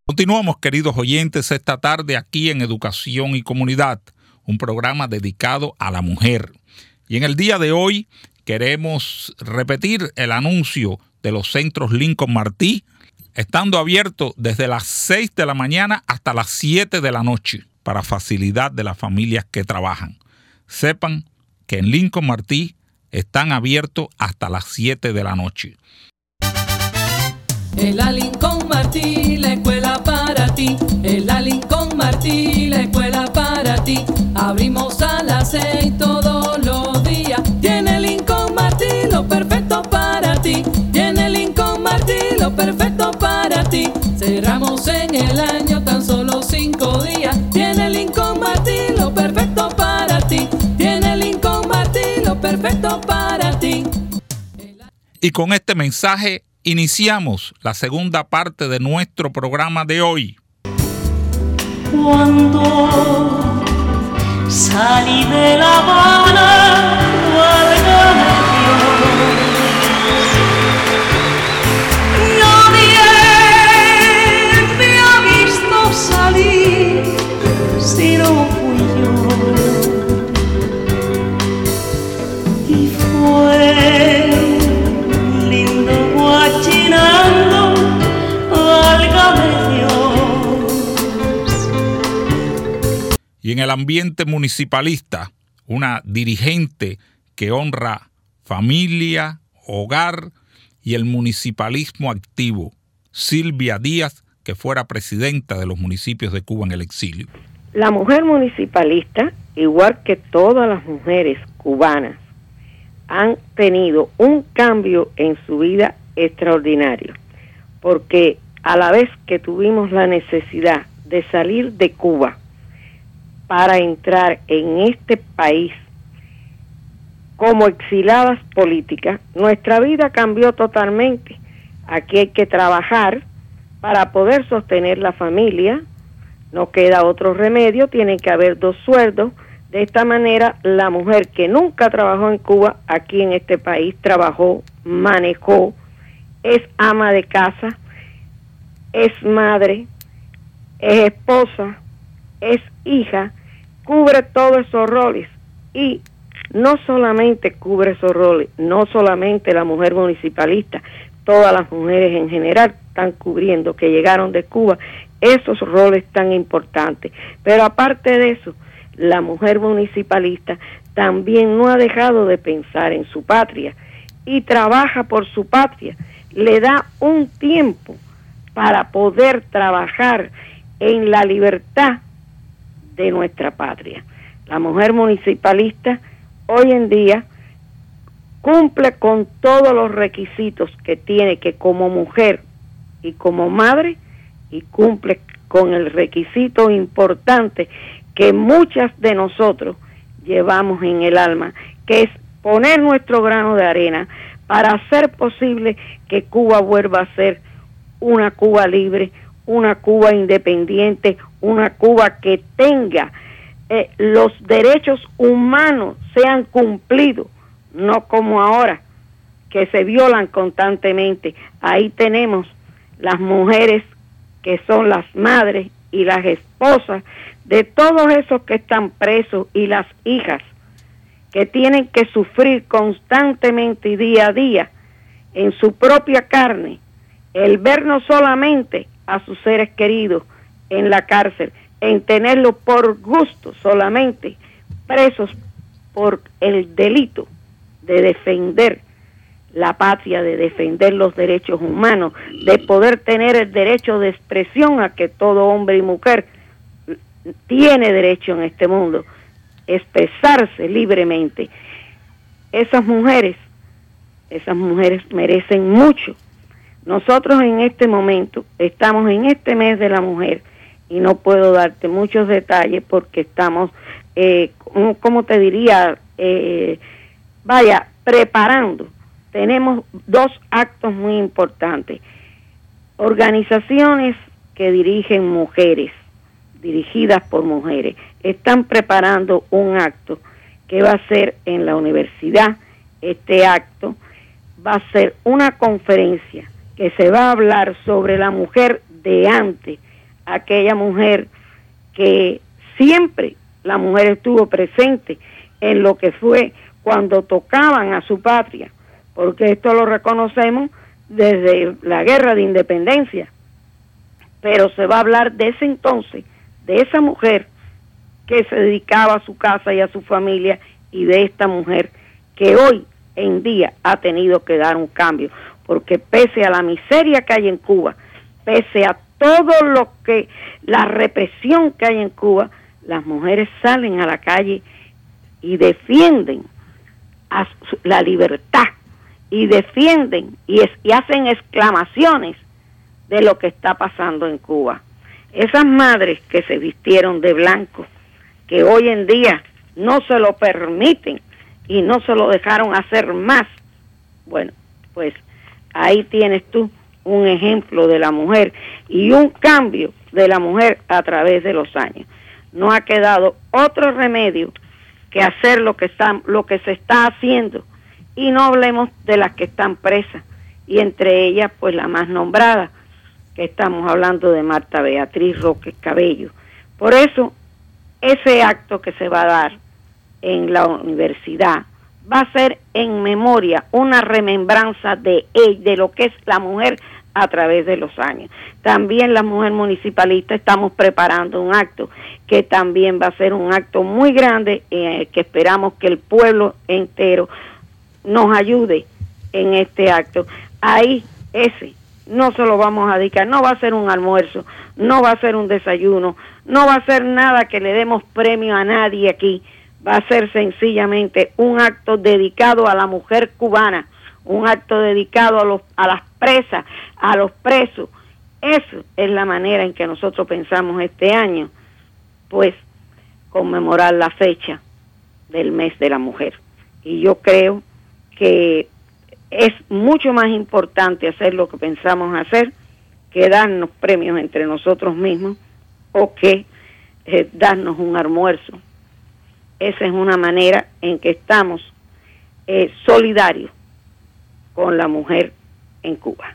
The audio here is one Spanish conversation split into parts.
Continuamos, queridos oyentes, esta tarde aquí en Educación y Comunidad, un programa dedicado a la mujer. Y en el día de hoy queremos repetir el anuncio de los centros Lincoln Martí, estando abiertos desde las 6 de la mañana hasta las 7 de la noche para facilidad de las familias que trabajan. Sepan que en Lincoln Martí están abiertos hasta las 7 de la noche. En la Lincoln Martí, la escuela para ti. En la Lincoln Martí, la escuela para ti. Abrimos a las 6 todos los días. Tiene Lincoln Martí lo perfecto para ti. Tiene Lincoln Martí lo perfecto para ti. Cerramos en el año tan solo 5 días. Tiene Lincoln Martí lo perfecto para ti. Tiene Lincoln Martí lo perfecto para ti. Y con este mensaje iniciamos la segunda parte de nuestro programa de hoy. Cuando salí de La Habana, válgame Dios, nadie me ha visto salir si no fui yo. Y fue lindo guachinando, válgame Dios. Y en el ambiente municipalista, una dirigente que honra familia, hogar y el municipalismo activo, Silvia Díaz, que fuera presidenta de los municipios de Cuba en el exilio. La mujer municipalista, igual que todas las mujeres cubanas, han tenido un cambio en su vida extraordinario, porque a la vez que tuvimos la necesidad de salir de Cuba para entrar en este país como exiladas políticas, nuestra vida cambió totalmente. Aquí hay que trabajar para poder sostener la familia, no queda otro remedio, tiene que haber 2 sueldos. De esta manera, la mujer que nunca trabajó en Cuba, aquí en este país trabajó, manejó, es ama de casa, es madre, es esposa, es hija, cubre todos esos roles. Y no solamente cubre esos roles, no solamente la mujer municipalista, todas las mujeres en general están cubriendo, que llegaron de Cuba, esos roles tan importantes. Pero aparte de eso, la mujer municipalista también no ha dejado de pensar en su patria y trabaja por su patria. Le da un tiempo para poder trabajar en la libertad de nuestra patria. La mujer municipalista hoy en día cumple con todos los requisitos que tiene que como mujer y como madre, y cumple con el requisito importante que muchas de nosotros llevamos en el alma, que es poner nuestro grano de arena para hacer posible que Cuba vuelva a ser una Cuba libre, una Cuba independiente, una Cuba que tenga los derechos humanos sean cumplidos, no como ahora, que se violan constantemente. Ahí tenemos las mujeres que son las madres y las esposas de todos esos que están presos, y las hijas que tienen que sufrir constantemente y día a día en su propia carne el ver no solamente a sus seres queridos en la cárcel, en tenerlos por gusto solamente presos por el delito de defender la patria, de defender los derechos humanos, de poder tener el derecho de expresión a que todo hombre y mujer tiene derecho en este mundo, expresarse libremente. Esas mujeres merecen mucho. Nosotros en este momento estamos en este mes de la mujer y no puedo darte muchos detalles porque estamos, ¿cómo te diría? Preparando. Tenemos 2 actos muy importantes. Organizaciones que dirigen mujeres, dirigidas por mujeres, están preparando un acto que va a ser en la universidad. Este acto va a ser una conferencia que se va a hablar sobre la mujer de antes, aquella mujer que siempre la mujer estuvo presente en lo que fue cuando tocaban a su patria, porque esto lo reconocemos desde la guerra de independencia, pero se va a hablar de ese entonces, de esa mujer que se dedicaba a su casa y a su familia, y de esta mujer que hoy en día ha tenido que dar un cambio, porque pese a la miseria que hay en Cuba, pese a todo lo que, la represión que hay en Cuba, las mujeres salen a la calle y defienden la libertad, y defienden y hacen exclamaciones de lo que está pasando en Cuba. Esas madres que se vistieron de blanco, que hoy en día no se lo permiten y no se lo dejaron hacer más, bueno, pues ahí tienes tú un ejemplo de la mujer y un cambio de la mujer a través de los años. No ha quedado otro remedio que hacer lo que se está haciendo, y no hablemos de las que están presas, y entre ellas pues la más nombrada, que estamos hablando de Marta Beatriz Roque Cabello. Por eso ese acto que se va a dar en la universidad va a ser en memoria, una remembranza de lo que es la mujer a través de los años. También la mujer municipalista estamos preparando un acto que también va a ser un acto muy grande, que esperamos que el pueblo entero nos ayude en este acto. Ahí ese no se lo vamos a dedicar, no va a ser un almuerzo, no va a ser un desayuno, no va a ser nada que le demos premio a nadie aquí, va a ser sencillamente un acto dedicado a la mujer cubana, un acto dedicado a las presas, a los presos. Eso es la manera en que nosotros pensamos este año, pues, conmemorar la fecha del mes de la mujer. Y yo creo que es mucho más importante hacer lo que pensamos hacer que darnos premios entre nosotros mismos o que darnos un almuerzo. Esa es una manera en que estamos solidarios con la mujer en Cuba.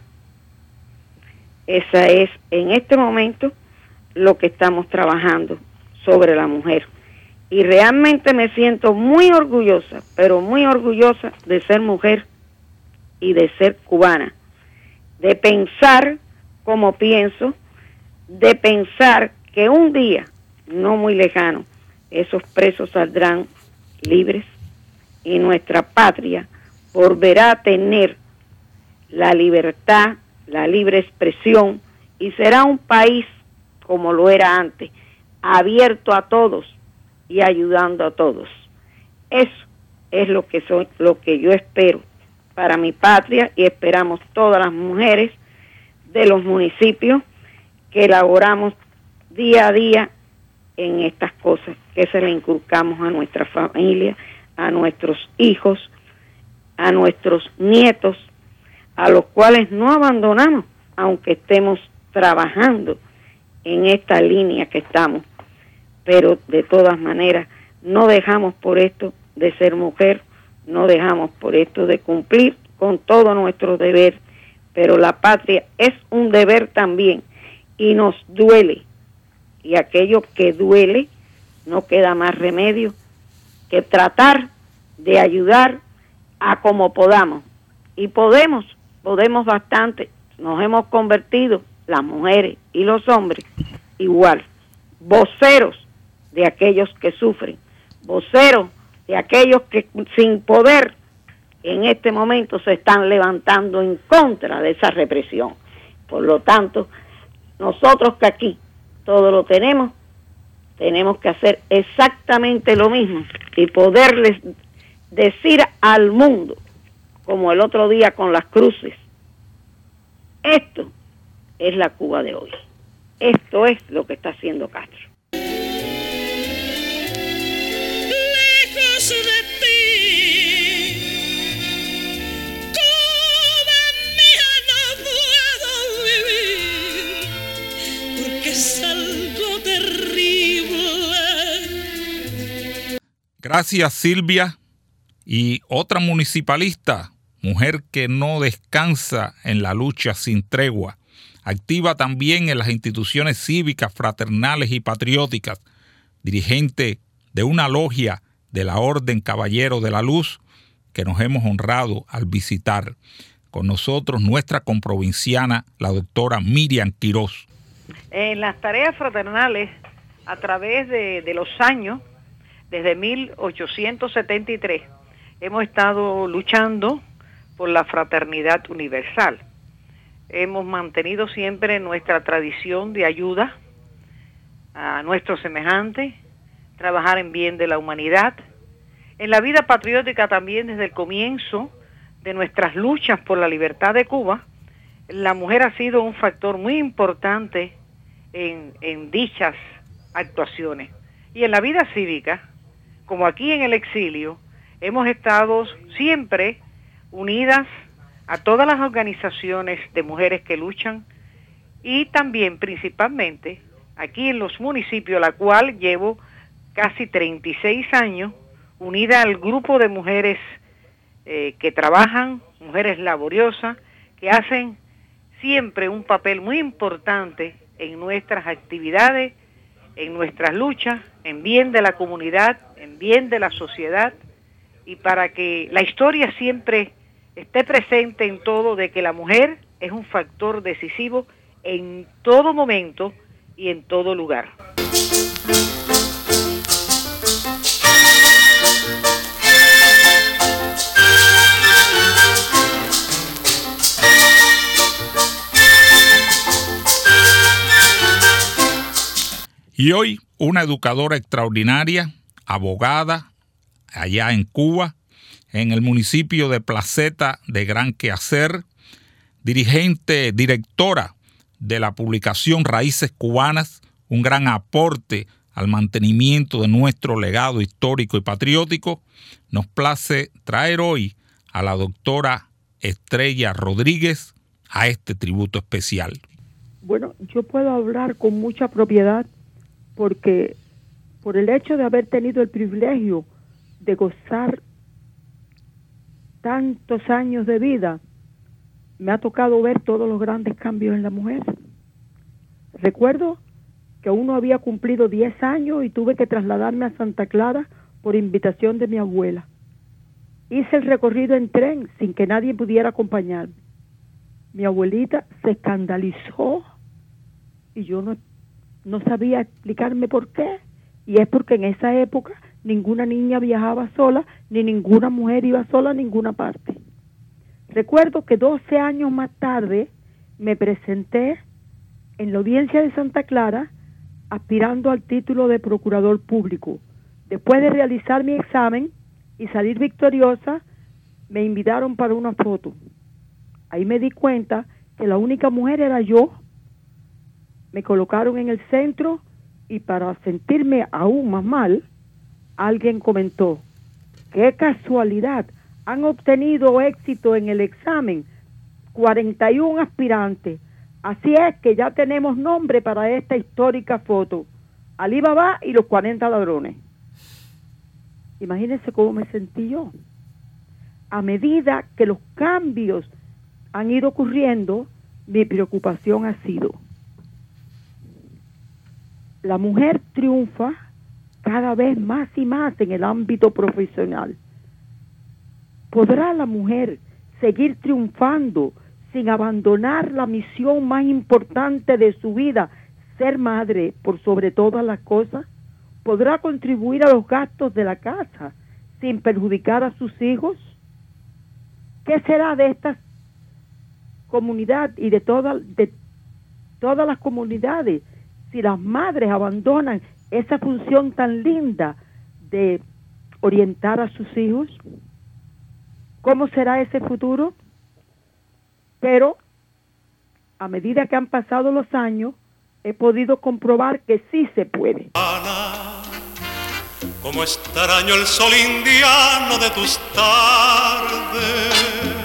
Esa es en este momento lo que estamos trabajando sobre la mujer. Y realmente me siento muy orgullosa, pero muy orgullosa de ser mujer y de ser cubana, de pensar como pienso, de pensar que un día, no muy lejano, esos presos saldrán libres y nuestra patria volverá a tener la libertad, la libre expresión, y será un país como lo era antes, abierto a todos y ayudando a todos. Eso es lo que yo espero para mi patria, y esperamos todas las mujeres de los municipios que elaboramos día a día en estas cosas, que se le inculcamos a nuestra familia, a nuestros hijos, a nuestros nietos, a los cuales no abandonamos, aunque estemos trabajando en esta línea que estamos, pero de todas maneras no dejamos por esto de ser mujer, no dejamos por esto de cumplir con todo nuestro deber, pero la patria es un deber también y nos duele, y aquello que duele no queda más remedio que tratar de ayudar a como podamos, y podemos bastante. Nos hemos convertido, las mujeres y los hombres, igual, voceros de aquellos que sufren, voceros de aquellos que sin poder en este momento se están levantando en contra de esa represión. Por lo tanto, nosotros que aquí todo lo tenemos que hacer exactamente lo mismo y poderles decir al mundo, como el otro día con las cruces, esto es la Cuba de hoy. Esto es lo que está haciendo Castro. Lejos de ti, Cuba mía, no puedo vivir, porque es algo terrible. Gracias, Silvia. Y otra municipalista, mujer que no descansa en la lucha sin tregua, activa también en las instituciones cívicas, fraternales y patrióticas, dirigente de una logia de la Orden Caballero de la Luz, que nos hemos honrado al visitar. Con nosotros nuestra comprovinciana, la doctora Miriam Quirós. En las tareas fraternales, a través de los años, desde 1873, hemos estado luchando por la fraternidad universal. Hemos mantenido siempre nuestra tradición de ayuda a nuestros semejantes, trabajar en bien de la humanidad. En la vida patriótica también, desde el comienzo de nuestras luchas por la libertad de Cuba, la mujer ha sido un factor muy importante en dichas actuaciones. Y en la vida cívica, como aquí en el exilio, hemos estado siempre unidas a todas las organizaciones de mujeres que luchan y también principalmente aquí en los municipios, la cual llevo casi 36 años unida al grupo de mujeres que trabajan, mujeres laboriosas, que hacen siempre un papel muy importante en nuestras actividades, en nuestras luchas, en bien de la comunidad, en bien de la sociedad, y para que la historia siempre esté presente en todo, de que la mujer es un factor decisivo en todo momento y en todo lugar. Y hoy una educadora extraordinaria, abogada, allá en Cuba, en el municipio de Placeta de Gran Quehacer, dirigente, directora de la publicación Raíces Cubanas, un gran aporte al mantenimiento de nuestro legado histórico y patriótico. Nos place traer hoy a la doctora Estrella Rodríguez a este tributo especial. Bueno, yo puedo hablar con mucha propiedad porque por el hecho de haber tenido el privilegio de gozar tantos años de vida, me ha tocado ver todos los grandes cambios en la mujer. Recuerdo que uno había cumplido 10 años y tuve que trasladarme a Santa Clara por invitación de mi abuela. Hice el recorrido en tren sin que nadie pudiera acompañarme. Mi abuelita se escandalizó y yo no sabía explicarme por qué. Y es porque en esa época ninguna niña viajaba sola, ni ninguna mujer iba sola a ninguna parte. Recuerdo que 12 años más tarde me presenté en la audiencia de Santa Clara aspirando al título de procurador público. Después de realizar mi examen y salir victoriosa, me invitaron para una foto. Ahí me di cuenta que la única mujer era yo. Me colocaron en el centro y para sentirme aún más mal, alguien comentó: ¡qué casualidad! Han obtenido éxito en el examen 41 aspirantes. Así es que ya tenemos nombre para esta histórica foto: Alí Baba y los 40 ladrones. Imagínense cómo me sentí yo. A medida que los cambios han ido ocurriendo, mi preocupación ha sido: la mujer triunfa cada vez más y más en el ámbito profesional. ¿Podrá la mujer seguir triunfando sin abandonar la misión más importante de su vida, ser madre por sobre todas las cosas? ¿Podrá contribuir a los gastos de la casa sin perjudicar a sus hijos? ¿Qué será de esta comunidad y de todas las comunidades si las madres abandonan esa función tan linda de orientar a sus hijos? ¿Cómo será ese futuro? Pero a medida que han pasado los años, he podido comprobar que sí se puede. Como extraño el sol indiano de tus tardes,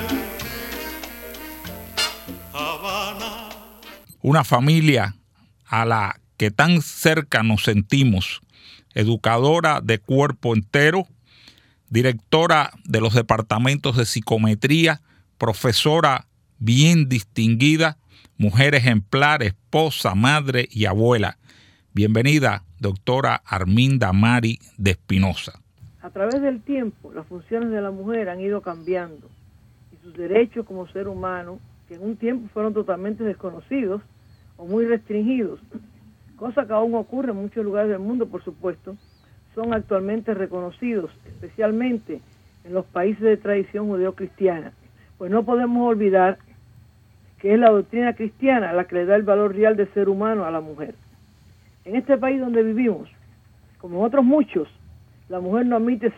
Habana. Una familia a la que tan cerca nos sentimos, educadora de cuerpo entero, directora de los departamentos de psicometría, profesora bien distinguida, mujer ejemplar, esposa, madre y abuela. Bienvenida, doctora Arminda Mari de Espinosa. A través del tiempo, las funciones de la mujer han ido cambiando y sus derechos como ser humano, que en un tiempo fueron totalmente desconocidos o muy restringidos, cosa que aún ocurre en muchos lugares del mundo, por supuesto, son actualmente reconocidos, especialmente en los países de tradición judeocristiana. Pues no podemos olvidar que es la doctrina cristiana la que le da el valor real de ser humano a la mujer. En este país donde vivimos, como en otros muchos, la mujer no admite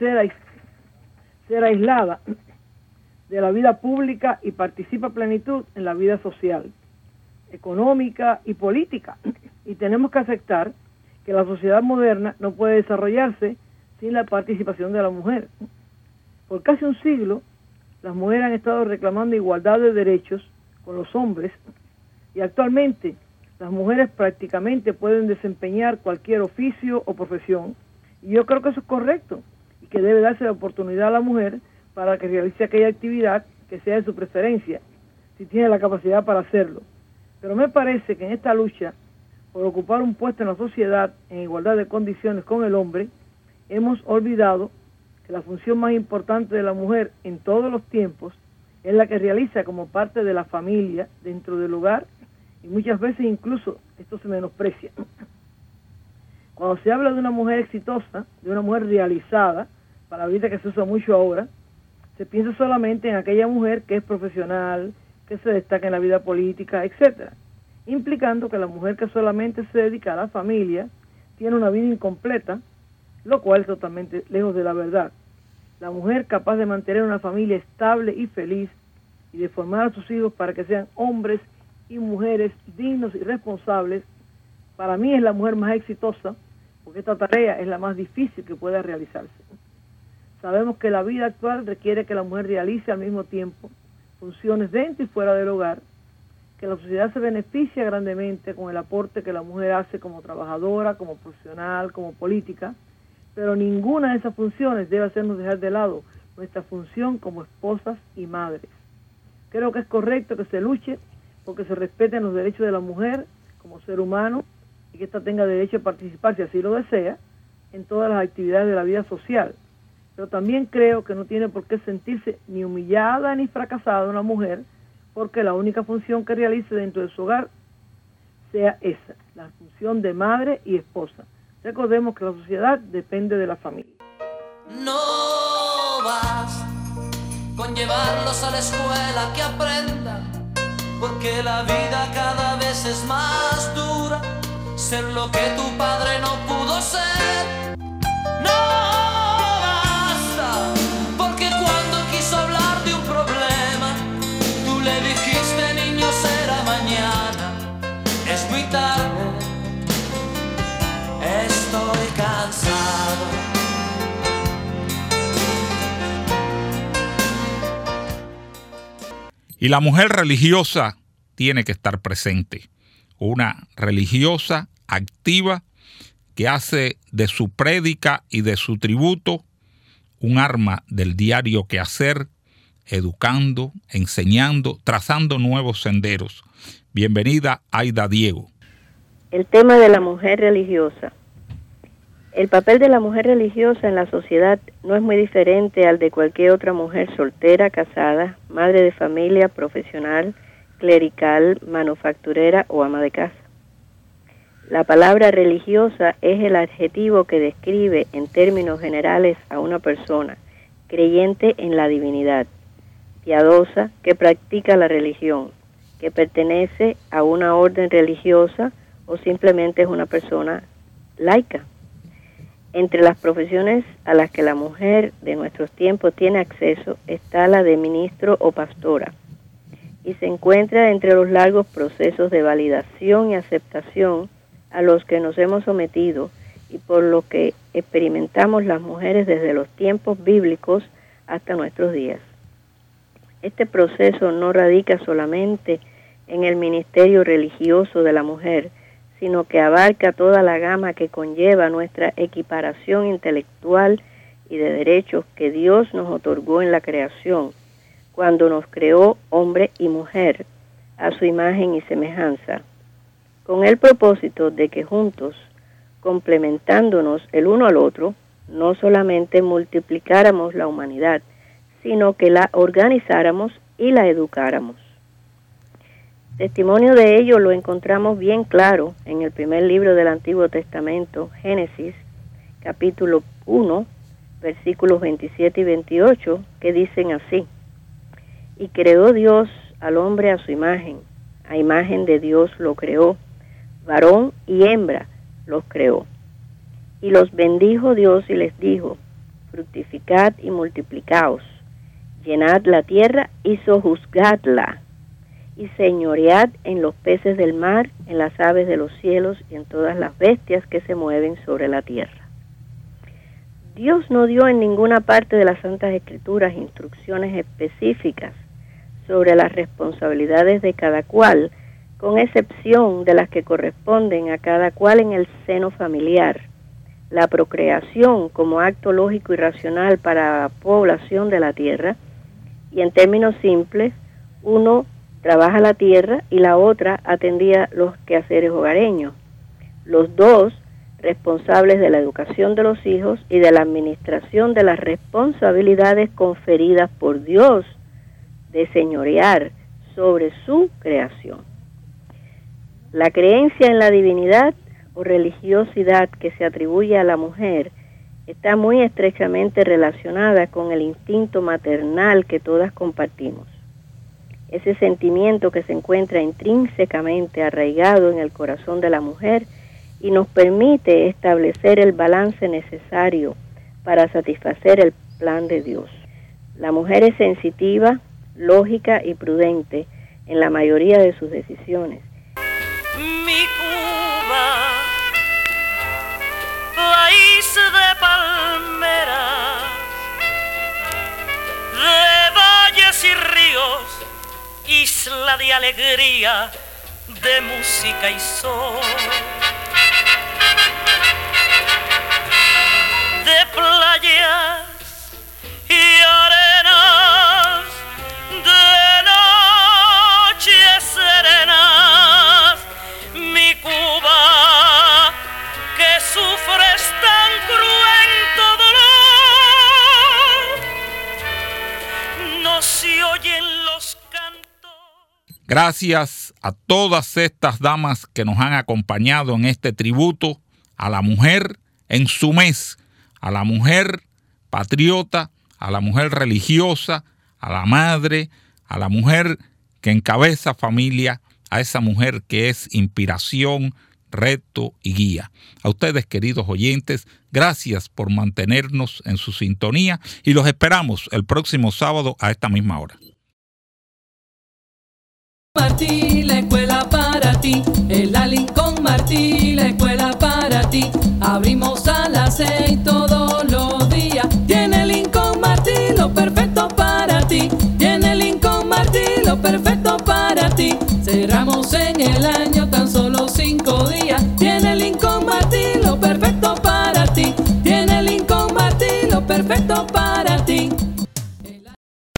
ser aislada de la vida pública y participa a plenitud en la vida social, económica y política. Y tenemos que aceptar que la sociedad moderna no puede desarrollarse sin la participación de la mujer. Por casi un siglo, las mujeres han estado reclamando igualdad de derechos con los hombres y actualmente las mujeres prácticamente pueden desempeñar cualquier oficio o profesión. Y yo creo que eso es correcto y que debe darse la oportunidad a la mujer para que realice aquella actividad que sea de su preferencia, si tiene la capacidad para hacerlo. Pero me parece que en esta lucha por ocupar un puesto en la sociedad en igualdad de condiciones con el hombre, hemos olvidado que la función más importante de la mujer en todos los tiempos es la que realiza como parte de la familia, dentro del hogar, y muchas veces incluso esto se menosprecia. Cuando se habla de una mujer exitosa, de una mujer realizada, palabrita que se usa mucho ahora, se piensa solamente en aquella mujer que es profesional, que se destaca en la vida política, etcétera, implicando que la mujer que solamente se dedica a la familia tiene una vida incompleta, lo cual es totalmente lejos de la verdad. La mujer capaz de mantener una familia estable y feliz y de formar a sus hijos para que sean hombres y mujeres dignos y responsables, para mí es la mujer más exitosa, porque esta tarea es la más difícil que pueda realizarse. Sabemos que la vida actual requiere que la mujer realice al mismo tiempo funciones dentro y fuera del hogar, que la sociedad se beneficia grandemente con el aporte que la mujer hace como trabajadora, como profesional, como política, pero ninguna de esas funciones debe hacernos dejar de lado nuestra función como esposas y madres. Creo que es correcto que se luche porque se respeten los derechos de la mujer como ser humano y que ésta tenga derecho a participar, si así lo desea, en todas las actividades de la vida social. Pero también creo que no tiene por qué sentirse ni humillada ni fracasada una mujer porque la única función que realice dentro de su hogar sea esa, la función de madre y esposa. Recordemos que la sociedad depende de la familia. No vas con llevarlos a la escuela que aprendan, porque la vida cada vez es más dura, ser lo que tu padre no pudo ser. No basta, porque cuando quiso hablar de un problema, tú le dijiste, niño, será mañana, es muy tarde. Estoy cansado. Y la mujer religiosa tiene que estar presente. Una religiosa activa que hace de su prédica y de su tributo un arma del diario quehacer, educando, enseñando, trazando nuevos senderos. Bienvenida, Aida Diego. El tema de la mujer religiosa. El papel de la mujer religiosa en la sociedad no es muy diferente al de cualquier otra mujer soltera, casada, madre de familia, profesional, clerical, manufacturera o ama de casa. La palabra religiosa es el adjetivo que describe en términos generales a una persona creyente en la divinidad, piadosa, que practica la religión, que pertenece a una orden religiosa o simplemente es una persona laica. Entre las profesiones a las que la mujer de nuestros tiempos tiene acceso está la de ministro o pastora y se encuentra entre los largos procesos de validación y aceptación a los que nos hemos sometido y por lo que experimentamos las mujeres desde los tiempos bíblicos hasta nuestros días. Este proceso no radica solamente en el ministerio religioso de la mujer, sino que abarca toda la gama que conlleva nuestra equiparación intelectual y de derechos que Dios nos otorgó en la creación, cuando nos creó hombre y mujer, a su imagen y semejanza, con el propósito de que juntos, complementándonos el uno al otro, no solamente multiplicáramos la humanidad, sino que la organizáramos y la educáramos. Testimonio de ello lo encontramos bien claro en el primer libro del Antiguo Testamento, Génesis, capítulo 1, versículos 27 y 28, que dicen así: y creó Dios al hombre a su imagen, a imagen de Dios lo creó, varón y hembra los creó. Y los bendijo Dios y les dijo: fructificad y multiplicaos, llenad la tierra y sojuzgadla, y señoread en los peces del mar, en las aves de los cielos y en todas las bestias que se mueven sobre la tierra. Dios no dio en ninguna parte de las Santas Escrituras instrucciones específicas sobre las responsabilidades de cada cual, con excepción de las que corresponden a cada cual en el seno familiar. La procreación como acto lógico y racional para la población de la tierra, y en términos simples, uno trabaja la tierra y la otra atendía los quehaceres hogareños. Los dos responsables de la educación de los hijos y de la administración de las responsabilidades conferidas por Dios de señorear sobre su creación. La creencia en la divinidad o religiosidad que se atribuye a la mujer está muy estrechamente relacionada con el instinto maternal que todas compartimos. Ese sentimiento que se encuentra intrínsecamente arraigado en el corazón de la mujer y nos permite establecer el balance necesario para satisfacer el plan de Dios. La mujer es sensitiva, lógica y prudente en la mayoría de sus decisiones. Mi Cuba, país de palmeras, de valles y ríos, isla de alegría, de música y sol, de playas y arenas, de noches serenas. Mi Cuba, que sufres tan cruento dolor, no se oyen los cantos. Gracias a todas estas damas que nos han acompañado en este tributo a la mujer en su mes, a la mujer patriota, a la mujer religiosa, a la madre, a la mujer que encabeza familia, a esa mujer que es inspiración, reto y guía. A ustedes, queridos oyentes, gracias por mantenernos en su sintonía y los esperamos el próximo sábado a esta misma hora. Martí, la escuela para ti, el Lincoln Martí, la escuela para ti, abrimos